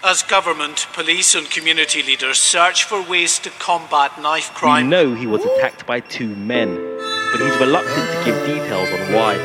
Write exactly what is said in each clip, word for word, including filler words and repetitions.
As government, police and community leaders search for ways to combat knife crime... We know he was attacked by two men, but he's reluctant to give details on why.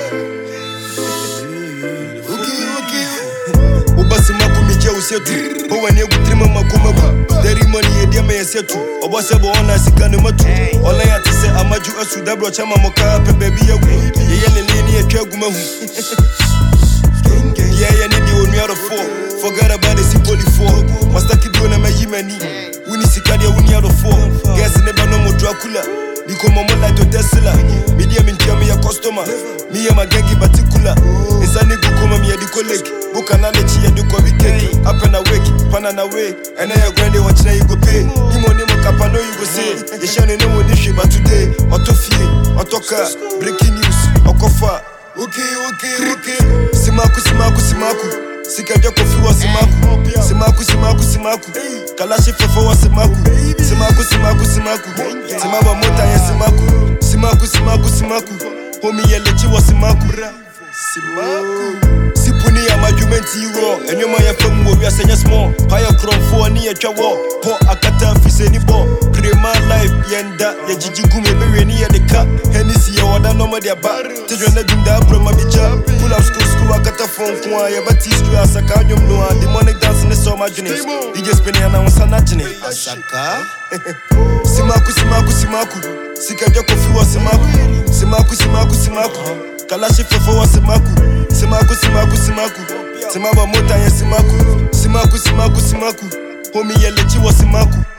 Forget about the Sipoli four. Mastaki dona me yimeni. Wini sikadia wini out of four. Guess never no more Dracula. Niko momo like to Tesla. Media mintia me a customer. Me a magengi particular. Insani gukuma me a di colleague. Buka na lechi ya duko wikeki. Up and awake, pan and away. And I agree what you go pay. Nimo nimo kapano you go say. Yeshane no one issue but today. Otofie, otoka, breaking news, okofa. Okay, okay, okay. Simaku, simaku, simaku. Sikaja kofi wa simaku. Simaku, simaku, simaku. Kalashi fefo wa simaku. Simaku, simaku, simaku. Simaba mota ya simaku. Simaku, simaku, simaku. Homi yelechi wa simaku. Simaku. Sipuni ya majumenti iro. Enyoma ya femu wa senya small. Paya krom fo ni ya chawo. Po akata fise ni bo. Krema life yenda. Ya jijigume bewe ni ya deka. Henisi ya wada noma dia ba. Tejo na jumda bro mabicha. Pull up school school akata phone kwa. Ya batistu ya asaka nyumnoa. Demonic dancing is so imaginary. D J spinning ya na wansana jine. Asaka. Simaku, simaku, simaku. Sikaja kofi wa simaku. Simaku, simaku, simaku. Kalashi fefo wa simaku. Simaku, simaku, simaku. Simaba mota ya simaku. Simaku, simaku, simaku. Homi yelechi wa simaku.